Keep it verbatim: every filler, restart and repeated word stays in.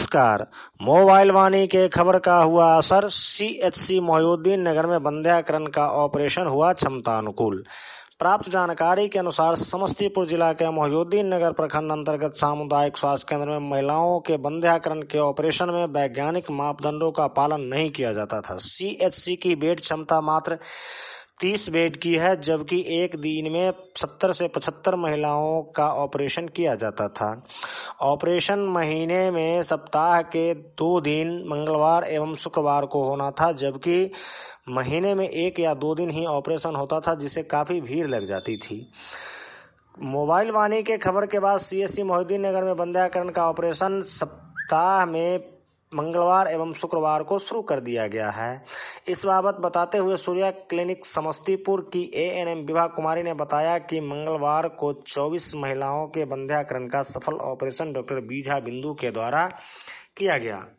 नमस्कार। मोबाइल वाणी के खबर का हुआ असर। सीएचसी मोहिउद्दीन नगर में बंध्याकरण का ऑपरेशन हुआ क्षमतानुकूल। प्राप्त जानकारी के अनुसार समस्तीपुर जिला के मोहिउद्दीन नगर प्रखंड अंतर्गत सामुदायिक स्वास्थ्य केंद्र में महिलाओं के बंध्याकरण के ऑपरेशन में वैज्ञानिक मापदंडों का पालन नहीं किया जाता था। सीएचसी की बेड क्षमता मात्र तीस बेड की है, जबकि एक दिन में सत्तर से पचहत्तर महिलाओं का ऑपरेशन किया जाता था। ऑपरेशन महीने में सप्ताह के दो दिन मंगलवार एवं शुक्रवार को होना था, जबकि महीने में एक या दो दिन ही ऑपरेशन होता था, जिसे काफी भीड़ लग जाती थी। मोबाइल वाणी के खबर के बाद सीएचसी मोहिउद्दीन नगर में बंध्याकरण का ऑपरेशन सप्ताह में मंगलवार एवं शुक्रवार को शुरू कर दिया गया है। इस बाबत बताते हुए सूर्या क्लिनिक समस्तीपुर की एएनएम विभा कुमारी ने बताया कि मंगलवार को चौबीस महिलाओं के बंध्याकरण का सफल ऑपरेशन डॉक्टर बीजा बिंदु के द्वारा किया गया।